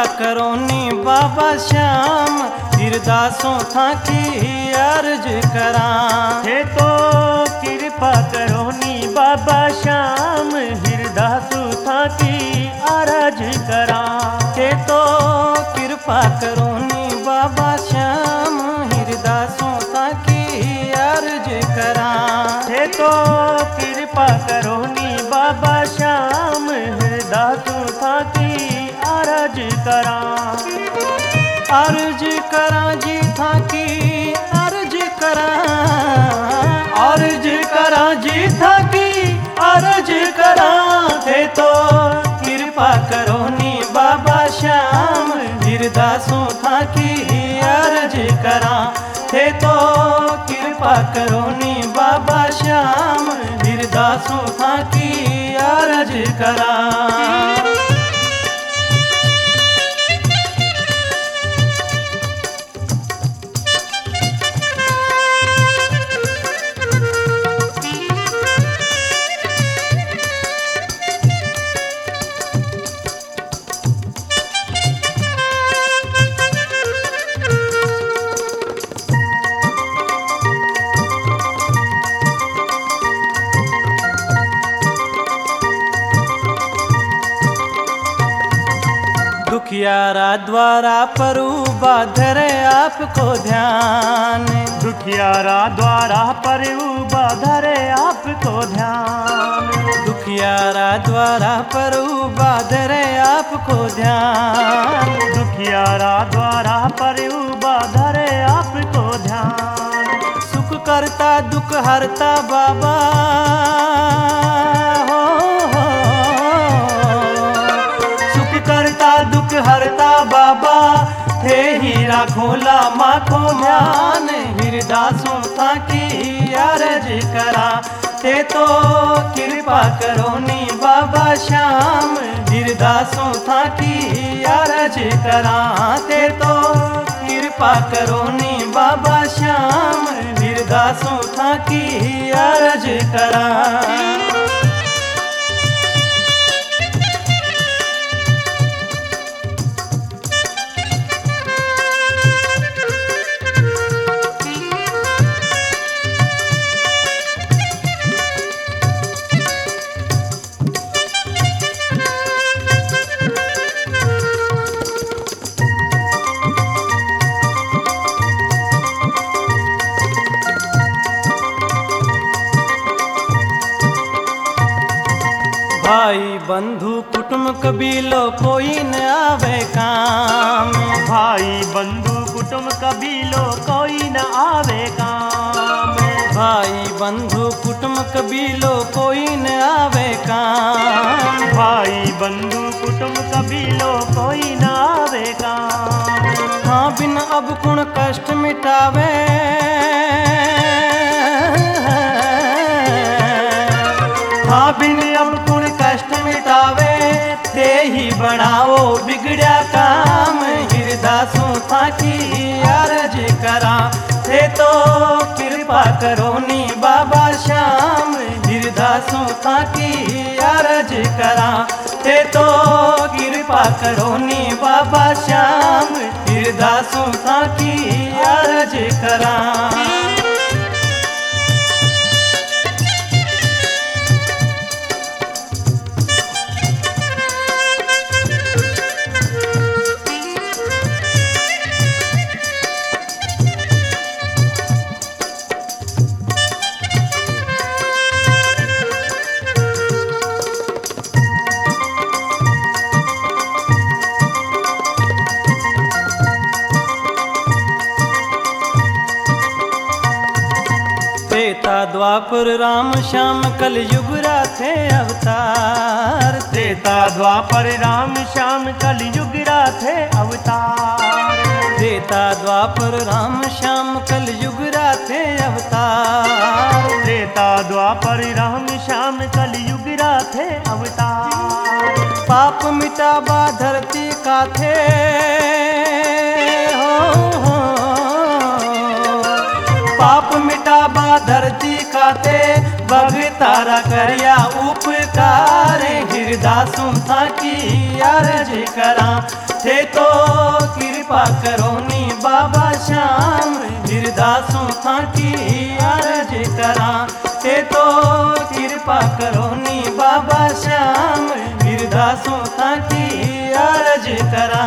करोनी बाबा श्याम, हिरदासों था की अर्ज करा। थे तो कृपा करोनी बाबा श्याम, हिरदासों था की अर्ज करा। थे तो कृपा करोनी बाबा श्याम, हिरदासों था की अर्ज करा। थे तो कृपा करोनी बाबा श्याम, हिरदासों था की अर्ज करा। अर्ज करा जी था की अर्ज करा, अर्ज करा जी था की अर्ज करा। थे तो कृपा करोनी बाबा श्याम, हिरदासों था की अर्ज करा। थे तो कृपा करोनी बाबा श्याम, हिरदासों था की अर्ज करा। दुखियारा द्वारा परू बाधरे आपको ध्यान। दुखियारा द्वारा परू बाधरे आपको ध्यान। दुखियारा द्वारा परू बाधरे आपको ध्यान। दुखियारा द्वारा परू बाधरे आपको ध्यान। सुख करता दुख हरता बाबा, दुख हरता बाबा। थे ही राखोला माखो ध्यान, हिरदासों था की अर्ज करा। थे तो कृपा करोनी बाबा श्याम, हिरदासों था की अर्ज करा। थे तो कृपा करोनी बाबा श्याम, हिरदासों था की अर्ज करा। भाई बंधु कुटुंब कबीलो कोई न आवे काम। भाई बंधु कुटुंब कबीलो कोई न आवे काम। भाई बंधु कुटुंब कबीलो कोई न आवे काम। भाई बंधु कुटुंब कबीलो कोई न आवे काम। हाँ बिन अब कुण कष्ट मिटावे, हाँ बिन अब कुण कष्ट मिटावे। ते ही बढ़ाओ बिगड़या काम, हिरदासों था की अर्ज करा। थे तो कृपा करोनी बाबा श्याम, हिरदासों था की अर्ज करा। थे तो कृपा करोनी बाबा श्याम, हिरदासों था की अर्ज करा। त्रेता द्वापर राम श्याम कल युग राथे अवतार। त्रेता द्वापर राम श्याम कल युग राथे अवतार। त्रेता द्वापर राम श्याम कल युग राथे अवतार। त्रेता द्वापर राम श्याम कल युग राथे अवतार। पाप मिटाबा धरती का थे, पाप मिटाबा धरती खाते। भगत तारा करिया उपकार हिरदासों था की अर्ज करा थे तो कृपा करो नी बाबा श्याम हिरदासों था की अर्ज करा थे तो कृपा करो नी बाबा श्याम हिरदासों था की अर्ज करा।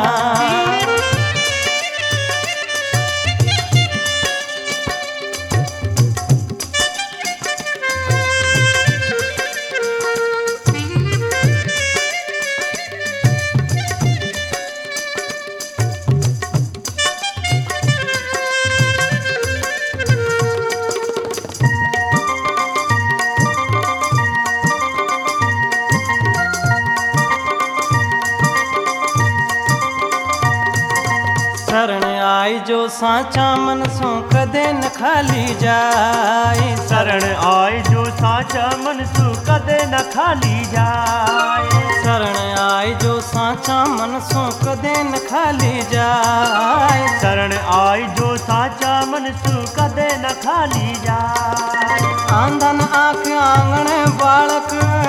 शरण आई जो साचा मन सो कदे न खाली जाए शरण आए जो साचा मन सु कदे न खाली जाए शरण आई जो साचा मन सो कदे न खाली जाए शरण आए जो साचा मन सु कदे न खाली जाए आंधन आँख आंगण बालक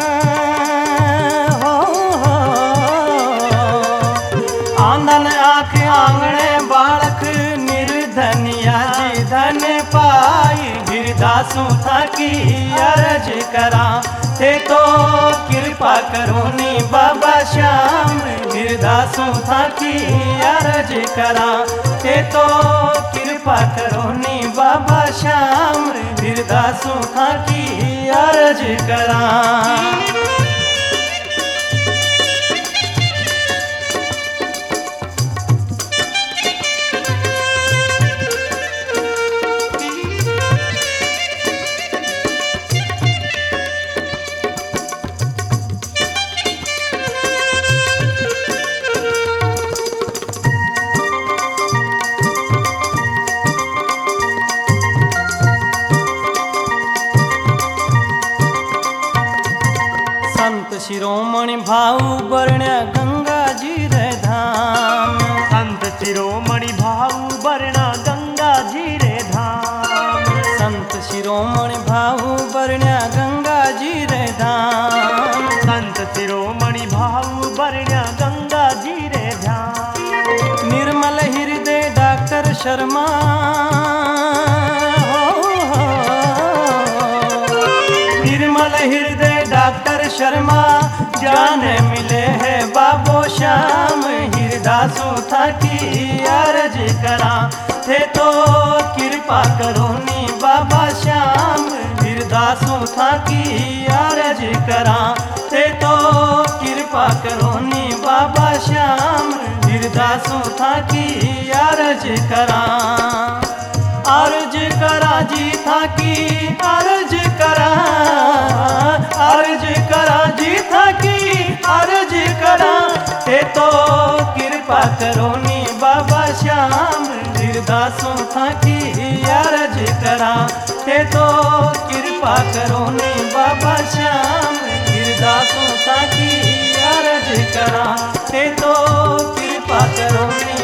हो आंधन आँख आंगण बालक निर्धनिया जी धन पाई गिरदासों था की अर्ज करा थे तो कृपा करो नी बाबा श्याम गिरदासों था की अर्ज करा थे तो कृपा करो नी बाबा श्याम गिरदासों था की अर्ज करा। संत शिरोमणि भाऊ वर्ण्य गंगा जी रे धाम संत शिरोमणि भाऊ वर्णा गंगा जी रे धाम संत शिरोमणि भाऊ वर्ण्य गंगा जी रे धाम संत शिरोमणि भाऊ वर्णा गंगा जी रे धाम निर्मल हृदय डॉक्टर शर्मा निर्मल हृदय डॉक्टर शर्मा जाने मिले है बाबो श्याम हिरदासों था की अर्ज करा थे तो कृपा करो नी बाबा श्याम हिरदासों था की अर्ज करा थे तो कृपा करो नी बाबा श्याम हिरदासों था की अर्ज करा अर्ज करा जी था की अर्ज करा अर्ज करा जी था की अर्ज करा ते तो कृपा करो नी बाबा श्याम हिरदासों था की अर्ज करा ते तो कृपा करो नी बाबा श्याम हिरदासों था की अर्ज करा ते तो कृपा करो नी